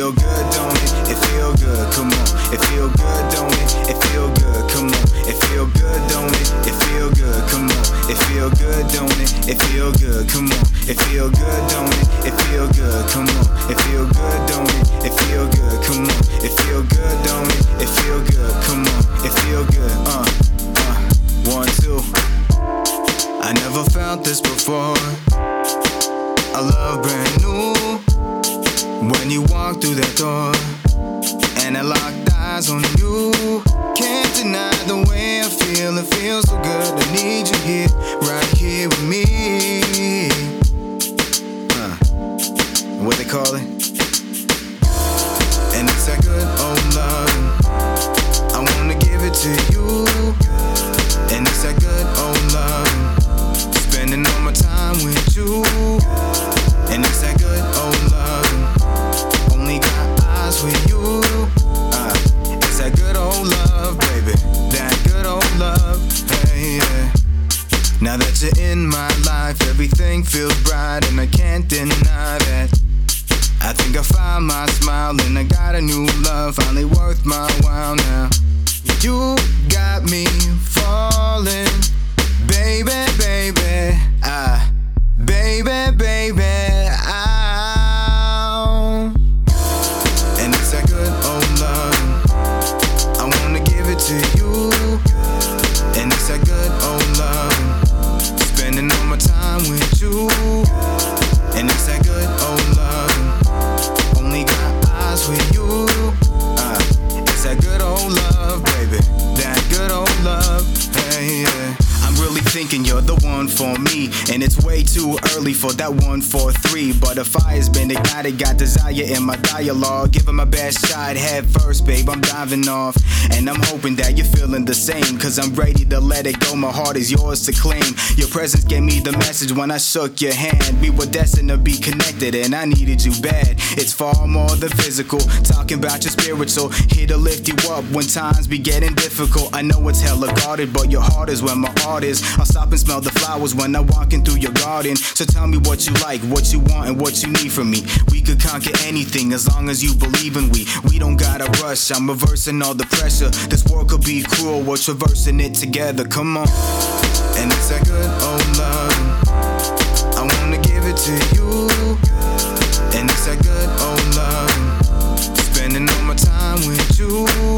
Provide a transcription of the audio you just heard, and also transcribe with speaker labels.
Speaker 1: feel good, don't it? It feel good, come on. It feel good, don't it? It feel good, come on. It feel good, don't it? It feel good, come on. It feel good, don't it? It feel good, come on. It feel good, don't it? It feel good, come on. It feel good, don't it? It feel good, come on. It feel good, don't it? It feel good, come on. It feel good, 1, 2. I never felt this before. A love brand new. When you walk through that door, and I locked eyes on you. Can't deny the way I feel. It feels so good. I need you here, right here with me. What they call it? And it's that good old love. I wanna give it to you. And it's that good old love. Spending all my time with you. And it's that good old love. Only got eyes for you. It's that good old love, baby. That good old love, hey, yeah. Now that you're in my life, everything feels bright, and I can't deny that. I think I found my smile, and I got a new love, finally worth my while now. You got me falling, baby, baby, baby, baby, and it's that good old love. I wanna give it to you, and it's that good old love. Spending all my time with you, and it's that good old love. Only got eyes for you. It's that good old love, baby. That good old love, hey, yeah. I'm really thinking you're the one for me, and it's way too early for that 1, 4, 3. But the fire's been ignited, got desire in my dialogue. Give it my best shot, head first, babe, I'm diving off. And I'm hoping that you're feeling the same, cause I'm ready to let it go, my heart is yours to claim. Your presence gave me the message when I shook your hand. We were destined to be connected, and I needed you bad. It's far more than physical, talking about your spiritual. Here to lift you up when times be getting difficult. I know it's hella guarded, but your heart is where my heart is. I'll stop and smell the flowers when I'm walking through your garden. So tell me what you like, what you want, and what you need from me. We could conquer anything as long as you believe in we. We don't gotta rush, I'm reversing all the pressure. This world could be cruel, we're traversing it together, come on. And it's that good old love. I wanna give it to you. And it's that good old love. Spending all my time with you.